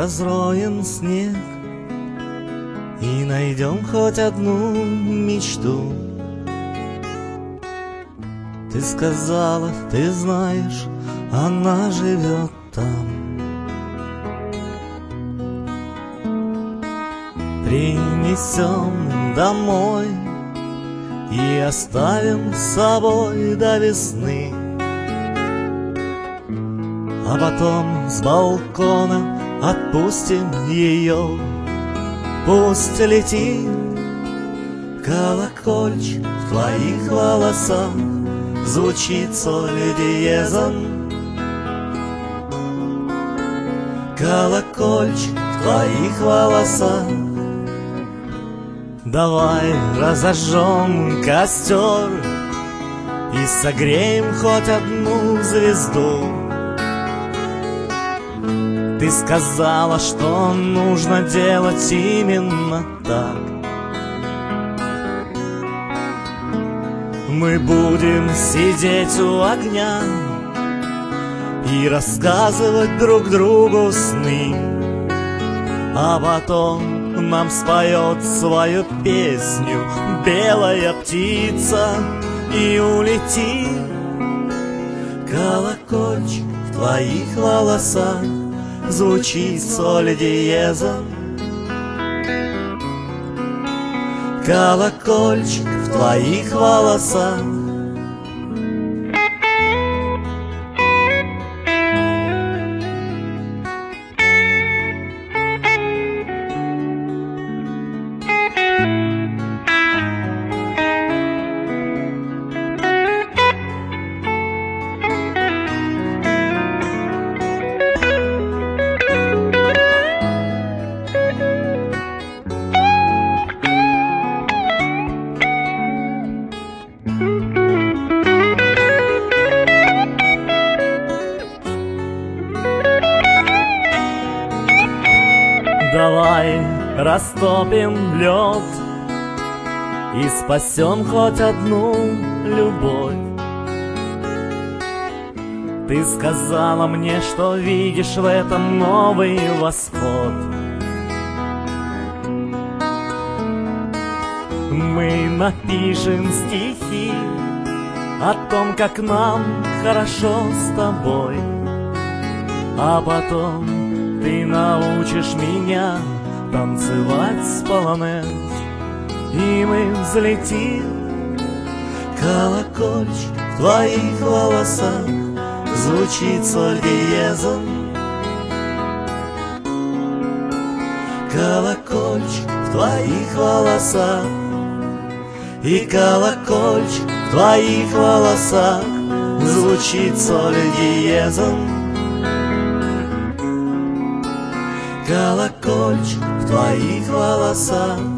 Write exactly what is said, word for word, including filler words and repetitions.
разроем снег и найдем хоть одну мечту. Ты сказала, ты знаешь, она живет там. Принесем домой и оставим с собой до весны. А потом с балкона отпустим ее. Пусть летит колокольчик в твоих волосах, звучит соль диезом. Колокольчик в твоих волосах. Давай разожжем костер и согреем хоть одну звезду. Ты сказала, что нужно делать именно так. Мы будем сидеть у огня и рассказывать друг другу сны, а потом нам споет свою песню белая птица и улетит. Колокольчик в твоих волосах, звучит соль диезом. Колокольчик в твоих волосах. Давай растопим лед и спасем хоть одну любовь. Ты сказала мне, что видишь в этом новый восход. Мы напишем стихи о том, как нам хорошо с тобой, а потом ты научишь меня танцевать с полонез, и мы взлетим. Колокольчик в твоих волосах, звучит соль диезом. Колокольчик в твоих волосах, и колокольчик в твоих волосах, звучит соль диезом. Колокольчик в твоих волосах.